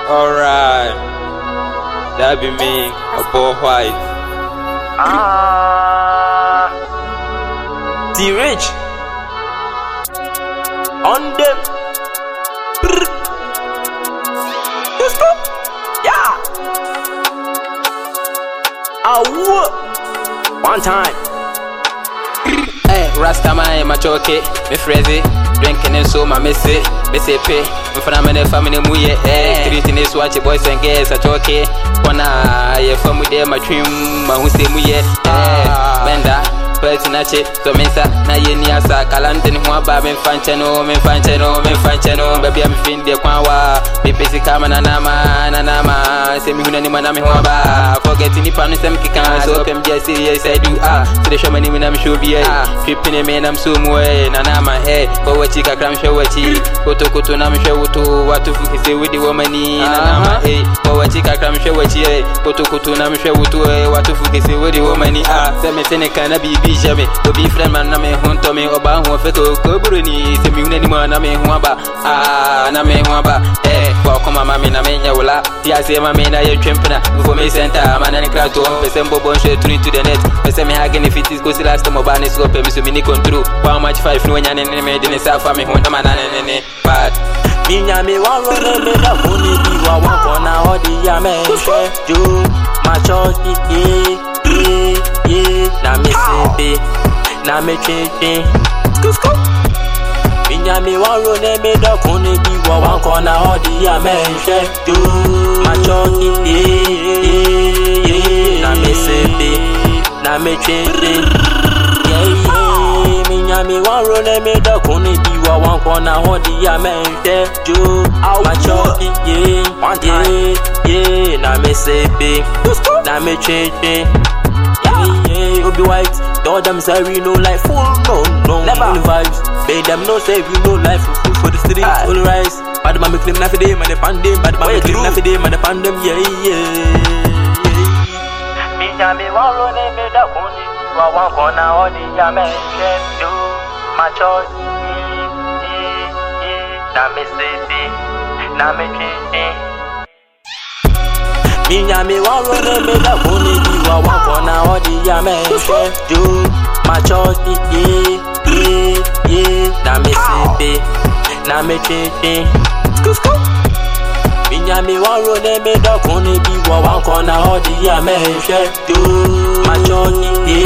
Alright, that be me, a boy white. T-Rich on them. Let's go. Yeah. One time. Hey, Rastaman, my choke, me frizzy, drinking and so my missy, pay, me for my family muye, treating this watch boys and girls, I choke, wanna, yeah, from with them, my trim, my who say muye, benda. Personache, so mensa, na yeniasa, kalante ni mwaba, menfanchano, baby I'm fin de kwawa, pepesi kama na nama, semi huna ni manami mwaba, forgetting the panu sem kikan, so I'm just serious, I do, so the show mani when I'm sure be, tripping a man, I'm so mwe, na nama, for what you can show what you, koto nam show to, what to say with the woman, na nama, for what you can show what you, koto nam show to, what to say with the woman, semi kana be Jamais, Obi friend man na me hunto me oba hu feto koburuni se mi unani ma na me hu aba na me hu aba kwa koma mami na me nya wala ti ase mami na ye twempena before me center man na krato pese mbobo nche three to the net pese me hage ne fitis go last time oba ne so pe mi so mi ni control kwa match 5 no nya ne me de ne safa me hu na ma na ne bad Minya me wan run me da koni bi wa wan kona odi ya me she do my church na me sepe na me cheche Minya me wan run me da koni bi wa wan kona odi ya me she do my church na me sepe na me cheche Minya me wan run me da koni bi wa wan kona odi ya me she do my church na me sepe na me cheche Obi white, tell them say we no life full, no, only vibes. Pay them no say we no life full for the street, full rise. Bad man me claim na for them, and they pan them. Bad man me claim na for them, and they pan them, yeah. Minya me wan run me da koni, wa wan kona odi ya me do my church, na me city, na me city. Minya me wan run me da koni bi wa wan kona odi ya me do my church na me sepe na me cheche Minya me wan run me da koni bi wa wan kona odi ya me do my church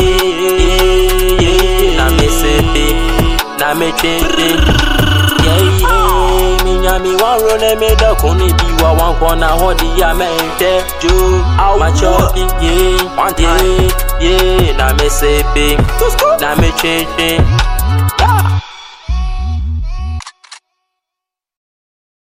na me sepe na me cheche Minya me wan run me da koni bi wa wan kona odi ya me do my church na me sepe na me cheche